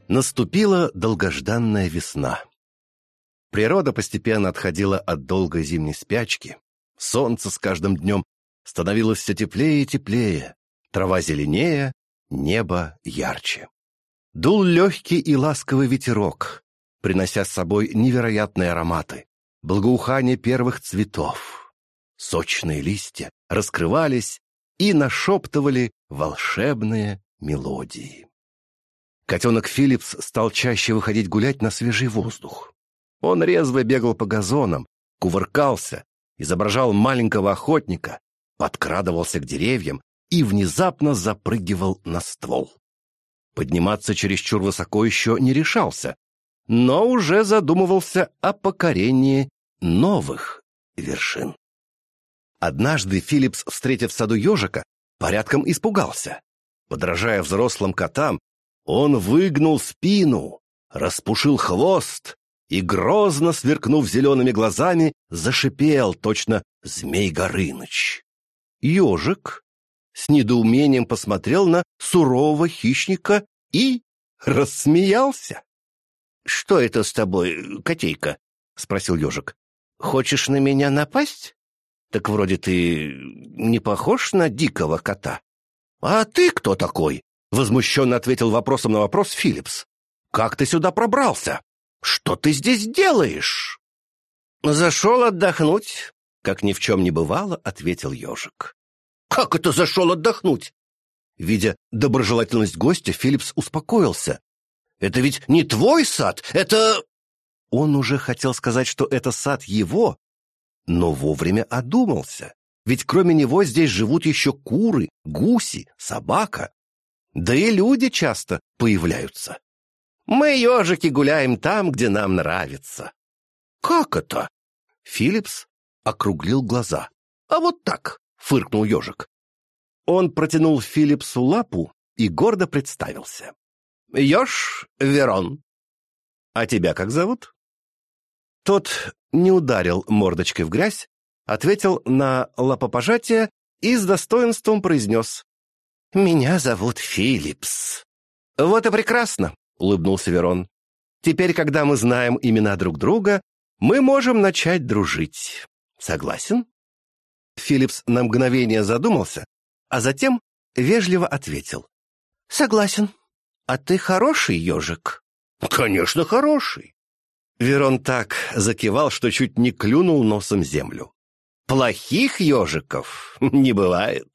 Наступила долгожданная весна. Природа постепенно отходила от долгой зимней спячки. Солнце с каждым днем становилось все теплее и теплее, трава зеленее, небо ярче. Дул легкий и ласковый ветерок, принося с собой невероятные ароматы, благоухание первых цветов. Сочные листья раскрывались и нашептывали волшебные мелодии. Котенок Филлипс стал чаще выходить гулять на свежий воздух. Он резво бегал по газонам, кувыркался, изображал маленького охотника, подкрадывался к деревьям и внезапно запрыгивал на ствол. Подниматься чересчур высоко еще не решался, но уже задумывался о покорении новых вершин. Однажды Филлипс, встретив в саду ежика, порядком испугался. Подражая взрослым котам, он выгнул спину, распушил хвост и, грозно сверкнув зелеными глазами, зашипел, точно Змей Горыныч. Ежик с недоумением посмотрел на сурового хищника и рассмеялся. — Что это с тобой, котейка? — спросил ежик. — Хочешь на меня напасть? Так вроде ты не похож на дикого кота. — А ты кто такой? — возмущенно ответил вопросом на вопрос Филлипс. — Как ты сюда пробрался? Что ты здесь делаешь? — Зашел отдохнуть, — как ни в чем не бывало, — ответил ежик. — Как это зашел отдохнуть? Видя доброжелательность гостя, Филлипс успокоился. — Это ведь не твой сад, это... Он уже хотел сказать, что это сад его, но вовремя одумался. Ведь кроме него здесь живут еще куры, гуси, собака. Да и люди часто появляются. Мы, ежики, гуляем там, где нам нравится. — Как это? Филлипс округлил глаза. — А вот так, — фыркнул ежик. Он протянул Филлипсу лапу и гордо представился. — Еж Верон. — А тебя как зовут? Тот не ударил мордочкой в грязь, ответил на лапопожатие и с достоинством произнес: «Меня зовут Филлипс». «Вот и прекрасно», — улыбнулся Верон. «Теперь, когда мы знаем имена друг друга, мы можем начать дружить. Согласен?» Филлипс на мгновение задумался, а затем вежливо ответил: «Согласен. А ты хороший ежик?» «Конечно, хороший». Верон так закивал, что чуть не клюнул носом землю. «Плохих ежиков не бывает».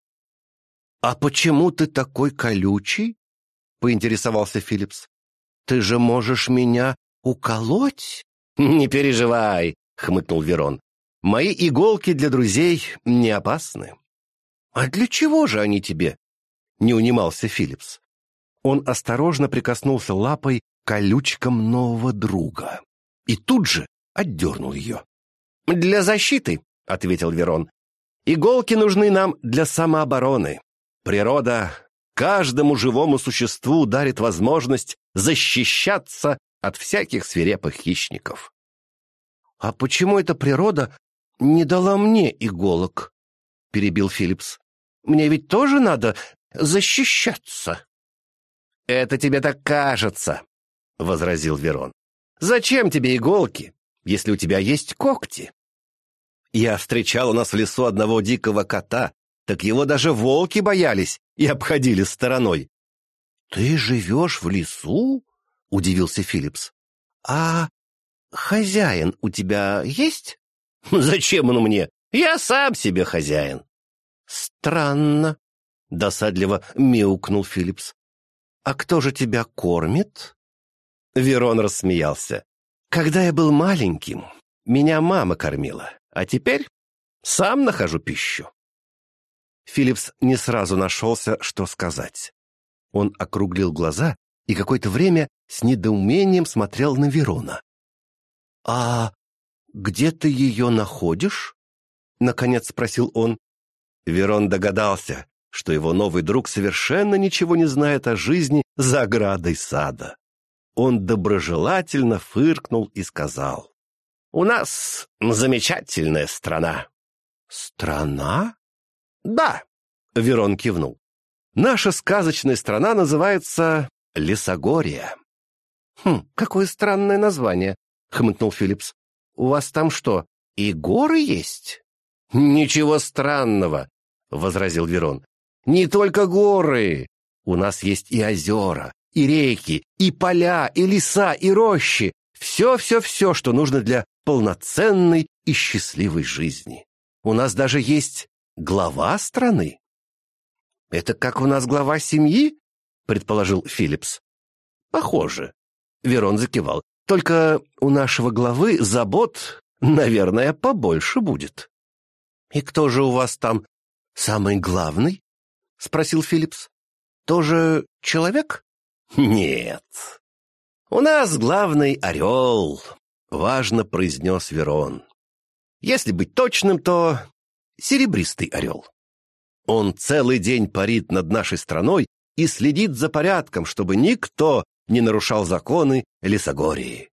«А почему ты такой колючий?» — поинтересовался Филлипс. «Ты же можешь меня уколоть?» «Не переживай», — хмыкнул Верон. «Мои иголки для друзей не опасны». «А для чего же они тебе?» — не унимался Филлипс. Он осторожно прикоснулся лапой к колючкам нового друга и тут же отдернул ее. «Для защиты», — ответил Верон. «Иголки нужны нам для самообороны. Природа каждому живому существу дарит возможность защищаться от всяких свирепых хищников». «А почему эта природа не дала мне иголок?» — перебил Филлипс. «Мне ведь тоже надо защищаться». «Это тебе так кажется», — возразил Верон. «Зачем тебе иголки, если у тебя есть когти? Я встречал у нас в лесу одного дикого кота, так его даже волки боялись и обходили стороной». «Ты живешь в лесу?» — удивился Филлипс. «А хозяин у тебя есть?» «Зачем он мне? Я сам себе хозяин». «Странно», — досадливо мяукнул Филлипс. «А кто же тебя кормит?» Верон рассмеялся. «Когда я был маленьким, меня мама кормила, а теперь сам нахожу пищу». Филлипс не сразу нашелся, что сказать. Он округлил глаза и какое-то время с недоумением смотрел на Верона. «А где ты ее находишь?» — наконец спросил он. Верон догадался, что его новый друг совершенно ничего не знает о жизни за оградой сада. Он доброжелательно фыркнул и сказал: «У нас замечательная страна». «Страна?» «Да», — Верон кивнул. «Наша сказочная страна называется Лесогория. Какое странное название», — хмыкнул Филлипс. «У вас там что, и горы есть?» «Ничего странного», — возразил Верон. «Не только горы. У нас есть и озера, и реки, и поля, и леса, и рощи. Все, что нужно для полноценной и счастливой жизни. У нас даже есть глава страны». «Это как у нас глава семьи?» — предположил Филлипс. «Похоже». Верон закивал. «Только у нашего главы забот, наверное, побольше будет». «И кто же у вас там самый главный?» — спросил Филлипс. «Тоже человек?» «Нет. У нас главный орел», — важно произнес Верон. «Если быть точным, то серебристый орел. Он целый день парит над нашей страной и следит за порядком, чтобы никто не нарушал законы Лесогории».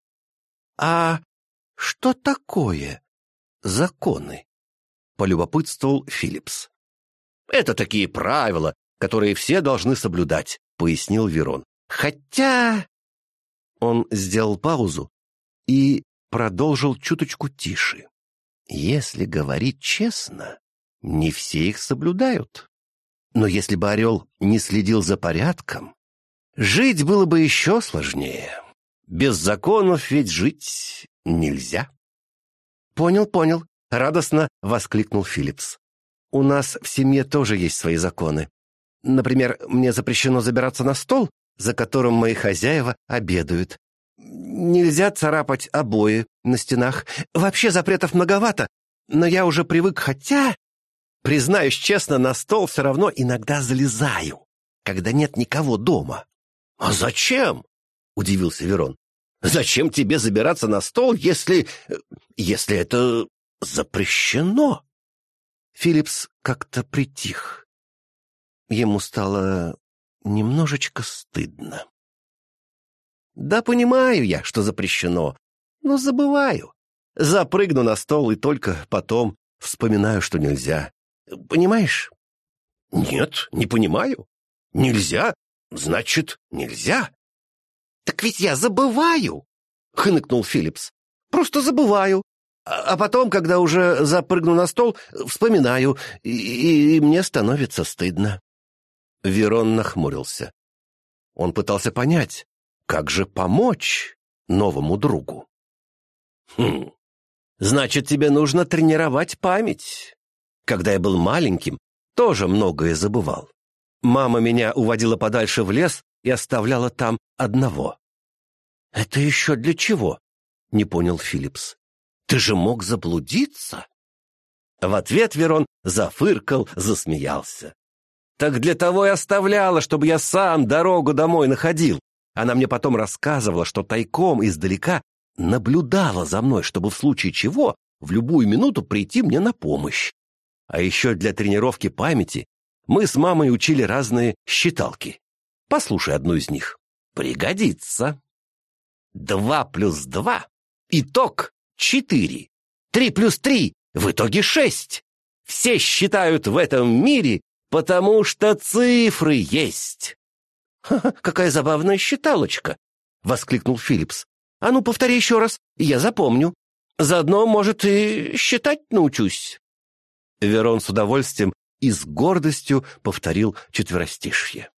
«А что такое законы?» — полюбопытствовал Филлипс. «Это такие правила, которые все должны соблюдать», — пояснил Верон. «Хотя...» Он сделал паузу и продолжил чуточку тише. «Если говорить честно, не все их соблюдают. Но если бы орел не следил за порядком, жить было бы еще сложнее. Без законов ведь жить нельзя». «Понял», — радостно воскликнул Филлипс. «У нас в семье тоже есть свои законы. Например, мне запрещено забираться на стол, за которым мои хозяева обедают. Нельзя царапать обои на стенах. Вообще запретов многовато, но я уже привык, хотя, признаюсь честно, на стол все равно иногда залезаю, когда нет никого дома». «А зачем?» — удивился Верон. «Зачем тебе забираться на стол, если это запрещено?» Филлипс как-то притих. Ему стало немножечко стыдно. «Да понимаю я, что запрещено, но забываю. Запрыгну на стол и только потом вспоминаю, что нельзя. Понимаешь?» «Нет, не понимаю. Нельзя, значит, нельзя». «Так ведь я забываю!» — хныкнул Филлипс. «Просто забываю. А потом, когда уже запрыгну на стол, вспоминаю, и мне становится стыдно». Верон нахмурился. Он пытался понять, как же помочь новому другу. «Значит, тебе нужно тренировать память. Когда я был маленьким, тоже многое забывал. Мама меня уводила подальше в лес и оставляла там одного». «Это еще для чего?» — не понял Филлипс. «Ты же мог заблудиться?» В ответ Верон зафыркал, засмеялся. «Так для того и оставляла, чтобы я сам дорогу домой находил. Она мне потом рассказывала, что тайком издалека наблюдала за мной, чтобы в случае чего в любую минуту прийти мне на помощь. А еще для тренировки памяти мы с мамой учили разные считалки. Послушай одну из них. Пригодится. 2 плюс 2 — итог 4. 3 плюс 3 — в итоге 6. Все считают в этом мире, потому что цифры есть». «Ха-ха, какая забавная считалочка!» — воскликнул Филлипс. «А ну, повтори еще раз, я запомню. Заодно, может, и считать научусь». Верон с удовольствием и с гордостью повторил четверостишье.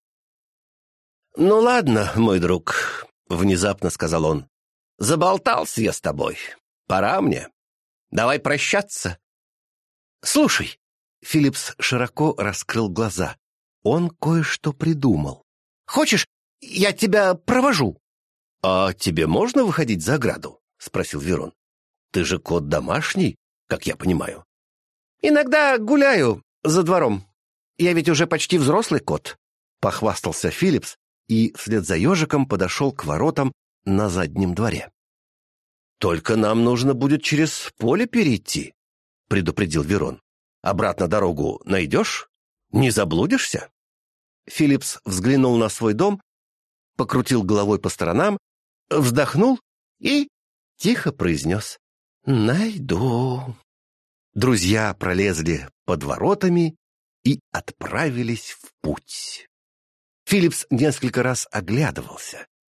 «Ну ладно, мой друг», — внезапно сказал он. «Заболтался я с тобой. Пора мне. Давай прощаться». «Слушай», — Филлипс широко раскрыл глаза. Он кое-что придумал. «Хочешь, я тебя провожу?» «А тебе можно выходить за ограду?» — спросил Верон. «Ты же кот домашний, как я понимаю». «Иногда гуляю за двором. Я ведь уже почти взрослый кот», — похвастался Филлипс и вслед за ежиком подошел к воротам на заднем дворе. «Только нам нужно будет через поле перейти», — предупредил Верон. «Обратно дорогу найдешь? Не заблудишься?» Филлипс взглянул на свой дом, покрутил головой по сторонам, вздохнул и тихо произнес: «Найду». Друзья пролезли под воротами и отправились в путь. Филлипс несколько раз оглядывался.